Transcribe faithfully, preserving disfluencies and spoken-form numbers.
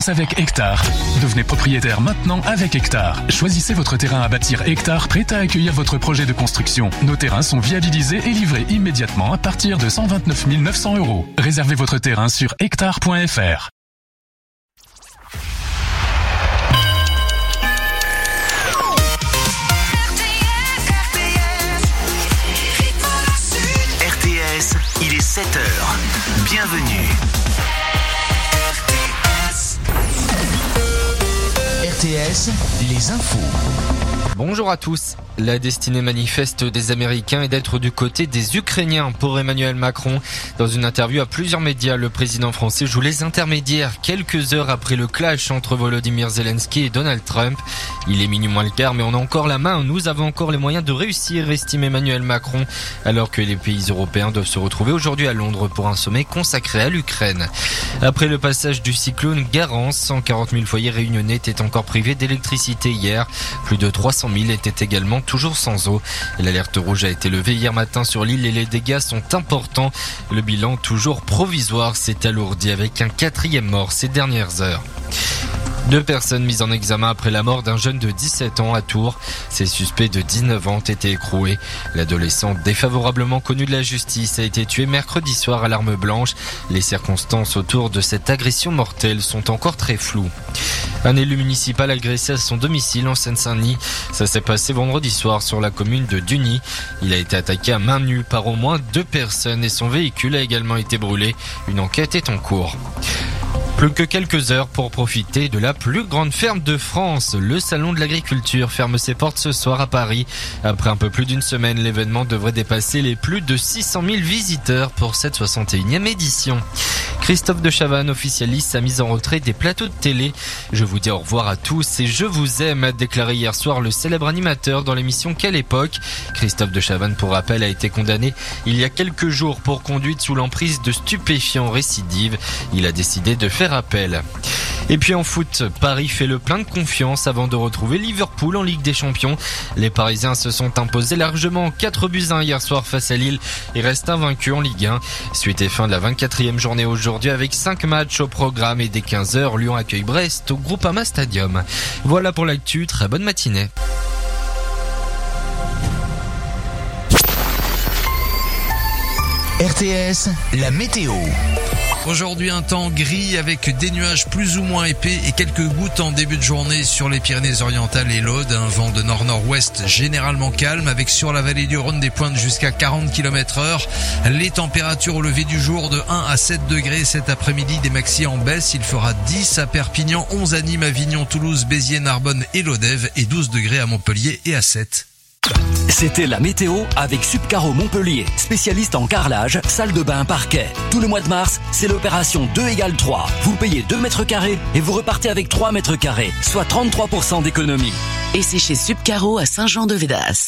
commence avec Hectare. Devenez propriétaire maintenant avec Hectare. Choisissez votre terrain à bâtir Hectare prêt à accueillir votre projet de construction. Nos terrains sont viabilisés et livrés immédiatement à partir de cent vingt-neuf mille neuf cents euros. Réservez votre terrain sur hectare point f r. R T S, il est sept heures. Bienvenue. R T S, les infos. Bonjour à tous. La destinée manifeste des Américains est d'être du côté des Ukrainiens pour Emmanuel Macron. Dans une interview à plusieurs médias, le président français joue les intermédiaires quelques heures après le clash entre Volodymyr Zelensky et Donald Trump. Il est minuit moins le quart, mais on a encore la main. Nous avons encore les moyens de réussir, estime Emmanuel Macron, alors que les pays européens doivent se retrouver aujourd'hui à Londres pour un sommet consacré à l'Ukraine. Après le passage du cyclone Garance, cent quarante mille foyers réunionnais étaient encore privés d'électricité hier. Plus de trois cent mille étaient également toujours sans eau. L'alerte rouge a été levée hier matin sur l'île et les dégâts sont importants. Le bilan, toujours provisoire, s'est alourdi avec un quatrième mort ces dernières heures. Deux personnes mises en examen après la mort d'un jeune de dix-sept ans à Tours. Ces suspects de dix-neuf ans ont été écroués. L'adolescent, défavorablement connu de la justice, a été tué mercredi soir à l'arme blanche. Les circonstances autour de cette agression mortelle sont encore très floues. Un élu municipal agressé à son domicile en Seine-Saint-Denis. Ça s'est passé vendredi soir sur la commune de Duny. Il a été attaqué à main nue par au moins deux personnes et son véhicule a également été brûlé. Une enquête est en cours. Plus que quelques heures pour profiter de la plus grande ferme de France. Le salon de l'agriculture ferme ses portes ce soir à Paris. Après un peu plus d'une semaine, l'événement devrait dépasser les plus de six cent mille visiteurs pour cette soixante et unième édition. Christophe de Chavannes officialise sa mise en retrait des plateaux de télé. Je vous dis au revoir à tous et je vous aime, a déclaré hier soir le célèbre animateur dans l'émission Quelle époque. Christophe de Chavannes, pour rappel, a été condamné il y a quelques jours pour conduite sous l'emprise de stupéfiants récidive. Il a décidé de faire appel. Et puis en foot, Paris fait le plein de confiance avant de retrouver Liverpool en Ligue des Champions. Les Parisiens se sont imposés largement quatre buts à un hier soir face à Lille et restent invaincus en Ligue un. Suite et fin de la vingt-quatrième journée aujourd'hui avec cinq matchs au programme et dès quinze heures, Lyon accueille Brest au Groupama Stadium. Voilà pour l'actu, très bonne matinée. R T S, la météo. Aujourd'hui, un temps gris avec des nuages plus ou moins épais et quelques gouttes en début de journée sur les Pyrénées-Orientales et l'Aude. Un vent de nord-nord-ouest généralement calme avec sur la vallée du Rhône des pointes jusqu'à quarante kilomètres heure. Les températures au lever du jour de un à sept degrés cet après-midi, des maxi en baisse. Il fera dix à Perpignan, onze à Nîmes, Avignon, Toulouse, Béziers, Narbonne et Lodève et douze degrés à Montpellier et à Sète. C'était la météo avec Subcaro Montpellier, spécialiste en carrelage, salle de bain, parquet. Tout le mois de mars, c'est l'opération deux égale trois. Vous payez deux mètres carrés et vous repartez avec trois mètres carrés, soit trente-trois pour cent d'économie. Et c'est chez Subcaro à Saint-Jean-de-Védas.